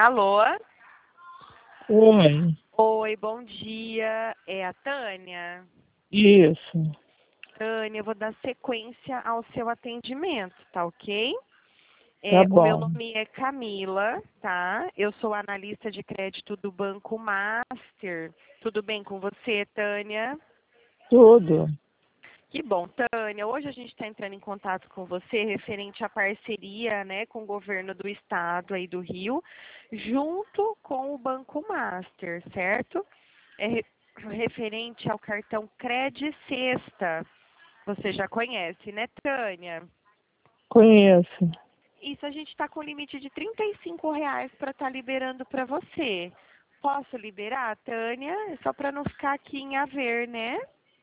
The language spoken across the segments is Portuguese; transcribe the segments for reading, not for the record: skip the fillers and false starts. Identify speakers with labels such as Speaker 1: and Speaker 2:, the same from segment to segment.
Speaker 1: Alô?
Speaker 2: Oi,
Speaker 1: Oi, bom dia. É a Tânia?
Speaker 2: isso,
Speaker 1: Tânia, eu vou dar sequência ao seu atendimento, tá ok?
Speaker 2: tá
Speaker 1: O meu
Speaker 2: bom.
Speaker 1: nome é Camila, tá? Eu sou analista de crédito do Banco Master. Tudo bem com você, Tânia?
Speaker 2: Tudo.
Speaker 1: Que bom, Tânia. Hoje a gente está entrando em contato com você referente à parceria, né, com o governo do estado aí do Rio, junto com o Banco Master, certo? Referente ao cartão Cred Sexta. Você já conhece, né, Tânia?
Speaker 2: Conheço.
Speaker 1: Isso, a gente está com limite de R$ 35 para estar liberando para você. Posso liberar, Tânia? É só para não ficar aqui em haver, né?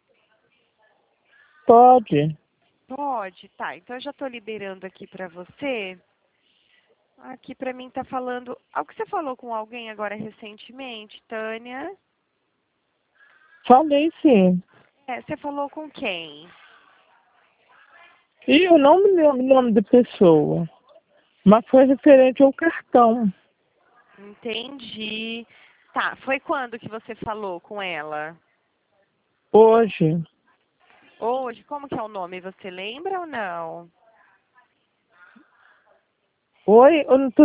Speaker 2: Pode.
Speaker 1: Pode, tá. Então eu já estou liberando aqui para você. Aqui para mim tá falando. Algo que você falou com alguém agora recentemente, Tânia?
Speaker 2: Falei sim.
Speaker 1: Você falou com quem?
Speaker 2: E eu não me lembro o nome da pessoa, mas foi referente ao cartão.
Speaker 1: Entendi. Tá, foi quando que você falou com ela?
Speaker 2: Hoje,
Speaker 1: Hoje, como que é o nome? Você lembra ou não?
Speaker 2: oi, eu não tô